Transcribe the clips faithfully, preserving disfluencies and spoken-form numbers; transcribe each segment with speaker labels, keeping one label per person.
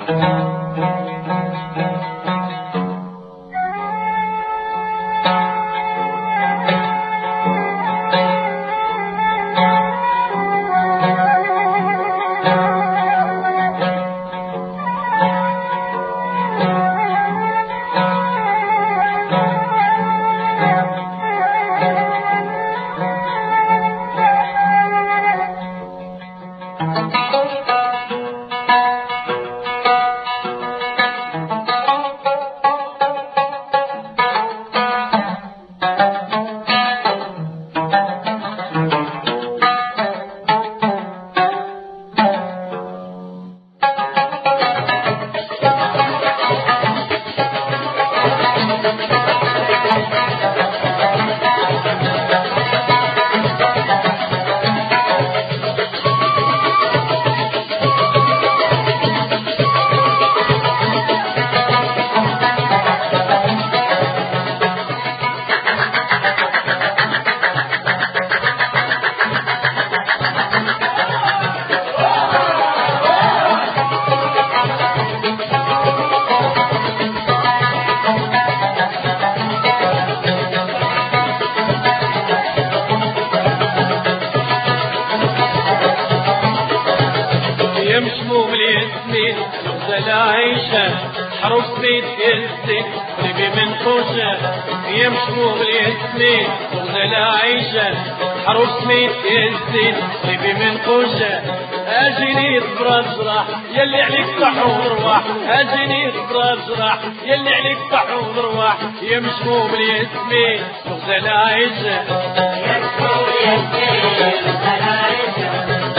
Speaker 1: مشموم الياسمين غزالة عيشة حروف سميت ياسين قريبي من خوشة. يا مشموم الياسمين غزالة عيشة حروف سميت ياسين قريبي من خوشة. اجيني صبر جراح يلي عليك صح ورواح، اجيني صبر جراح يلي عليك صح ورواح. يا مشموم الياسمين غزالة عيشة يا مشموم الياسمين غزالة عيشة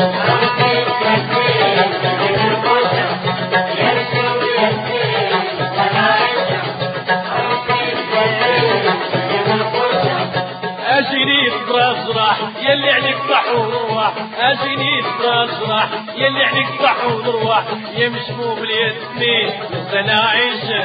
Speaker 1: اجيني صبر جراح يلي عليك صح ورواح، اجيني صبر جراح يلي عليك صح ورواح. يا مشموم الياسمين غزالة عيشة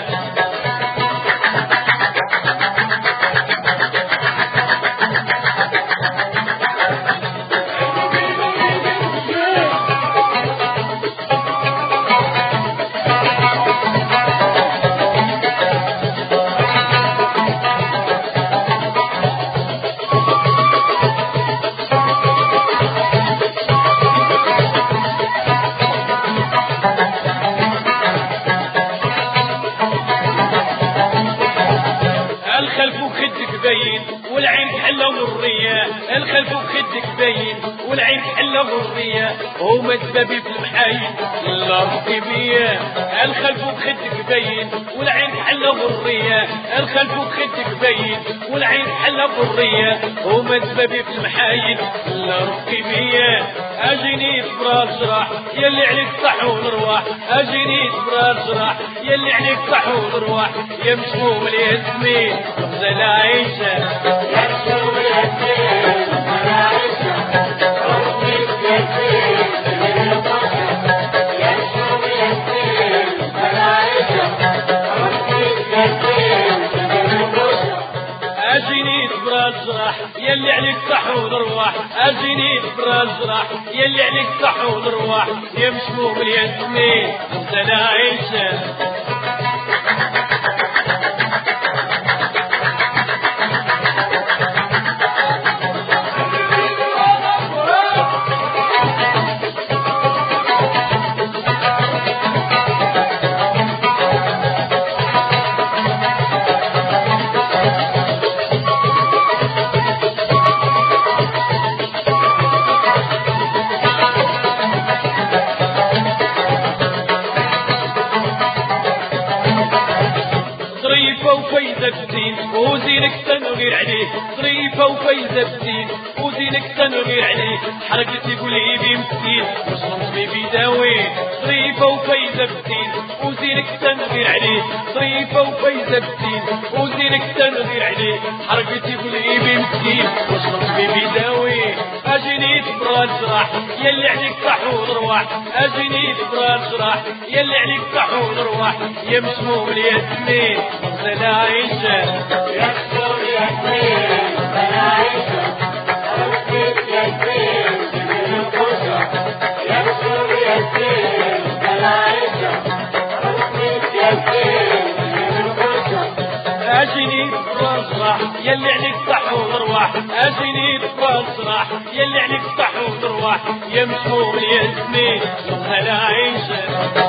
Speaker 1: والعين حلة غرية، الخلف وخدك باين والعين حلة غرية. هما دبابي في المحايد لا ربي بيا، الخلف وخدك باين والعين حلة غرية، الخلف وخدك باين والعين حلة غرية. هما دبابي في المحايد لا ربي بيا. اجيني صبر جراح يلي عليك صح ونرواح، اجيني صبر جراح يلي عليك صح ونرواح. يا مشموم الياسمين غزالة عيشة يا مشموم الياسمين غزالة عيشة حروفي الياسمين من البشر. يا مشموم الياسمين غزالة عيشة حروفي الياسمين من البشر. اجيني صبر جراح يلي عليك صح ونرواح، اجيني صبر جراح يلي عليك صح ونرواح. يا مشموم الياسمين غزالة عيشة وزينك تنغير عليه، ظريفة وفايزة بزين وزينك تنغير عليه. حركتي قولي بي مسكين واش نصبي بيداوي، ظريفة وفايزة بزين وزينك تنغير عليه، ظريفة وفايزة بزين وزينك تنغير عليه. حركتي قولي بي مسكين واش نصبي بيداوي. اجيني صبر الجراح يلي عليك صح ونرواح، اجيني صبر الجراح يلي عليك صح ونرواح. يا مشموم الياسمين غزالة عيشة يا مشموم الياسمين غزالة عيشة حروفي الياسمين من البشر. يا مشموم الياسمين غزالة عيشة اجيني تفرح يلي عليك صح وتروح يا مشموم الياسمين وهلا عيشه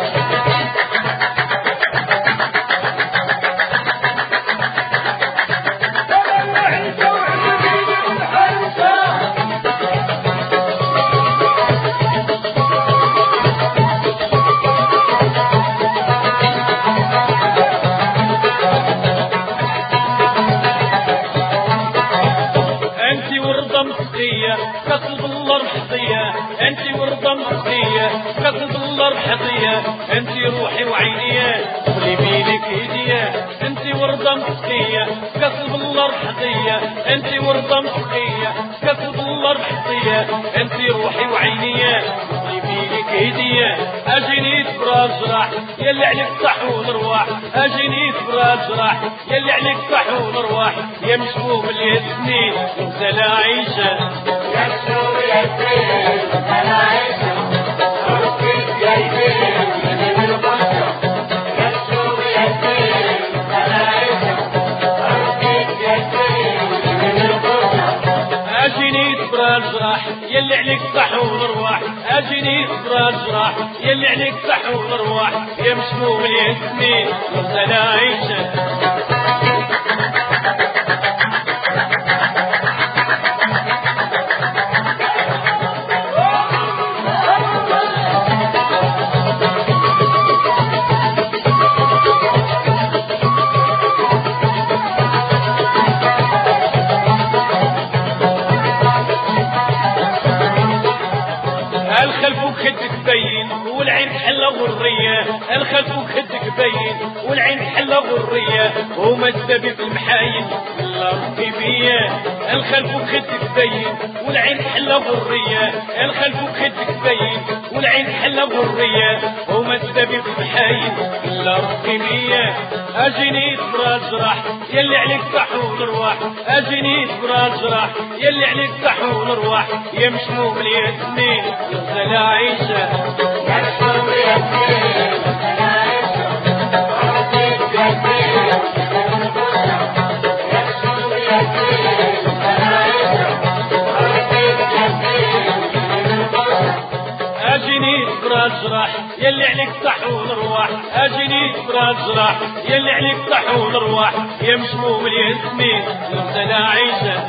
Speaker 1: كتب الله رحضية انتي ورضة مخفية كتب الله رحضية انتي روحي وعينية خلي بيدك ايديا انتي ورضة مخفية كتب الله رحضية انتي ورضة مخفية كتب الله رحضية انتي روحي وعينية خلي بيدك ايديا اجيني تبرا جراح يلي عليك صح ونرواح اجيني تبرا جراح يلي عليك صح ونرواح يا مشموم الياسمين وانت لا عيشه اجيني تبرا الجراح يلي عليك صح ونرواح اجيني تبرا الجراح يلي عليك صح ونرواح يا مشموم الياسمين وانت لا عيشه الخلف وخدك باين والعين حلة غرية الخلف وخدك باين والعين حلة غرية وما السبب في المحايل الله ربي بيا الخلف وخدك باين والعين حلة غرية الخلف وخدك باين والعين حلة غرية وما السبب في المحايل الله ربي بيا اجيني تبرا الجراح يلي عليك صح ونرواح اجيني تبرا الجراح يلي عليك صح ونرواح يا مشموم الياسمين لا عيشه يا مشموم الياسمين لا عيشه عرفت الياسمين يا مشموم الياسمين لا عيشه عرفت الياسمين اجيني تبرا الجراح يلي عليك صح ونرواح اجيني تبرا الجراح يلي عليك صح ونرواح يا مشموم الياسمين لا عيشه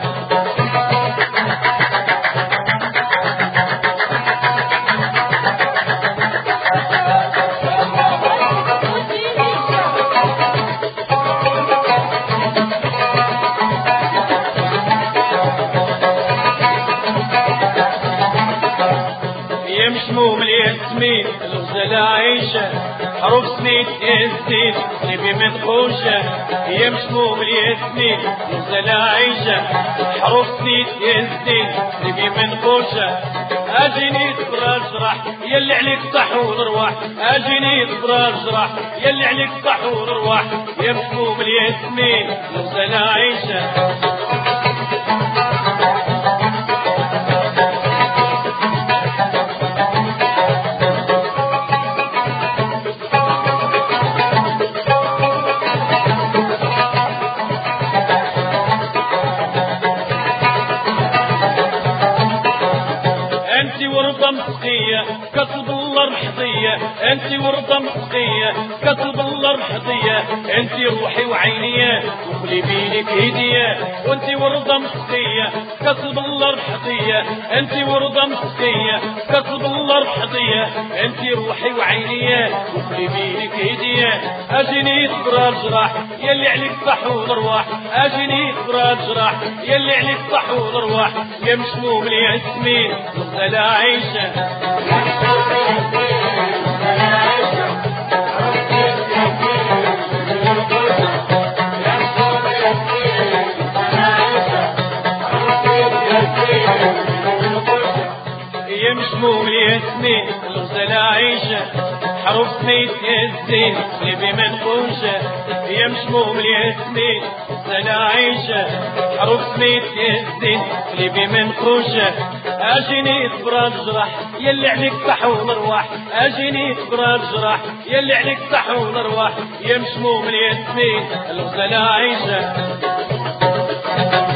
Speaker 1: مشموم الياسمين الغزالة عايشة حروف سنين الزين نبي منقوشة يا مشموم الياسمين الغزالة عايشة حروف سنين الزين نبي منقوشة اجيني تبرا الجراح يلي عليك صح ونرواح اجيني تبرا الجراح يلي عليك صح ونرواح يا مشموم الياسمين الغزالة عايشة ورضة مسقية كتب الله رحضية انتي ورضة مسقية كتب الله رحضية انتي روحي وعينية وخلي بينك هدية وانتي ورضة مسقية كتب الله رحضية انتي ورضة مسقية كتب الله رحضية انتي روحي وعينية وخلي بينك هدية اجيني تبرا الجراح يلي عليك صح ونرواح اجيني تبرا الجراح يلي عليك صح ونرواح يا مشموم الياسمين لا عيشه يا مشموم الياسمين لا عيشه يا مشموم الياسمين الغزالة عايشة حروف سنين الزين نبي منقوشة يا مشموم الياسمين الغزالة عايشة حروف سنين الزين نبي منقوشة اجيني تبرا الجراح يلي عليك صح ونرواح اجيني تبرا الجراح يلي عليك صح ونرواح يا مشموم الياسمين الغزالة عايشة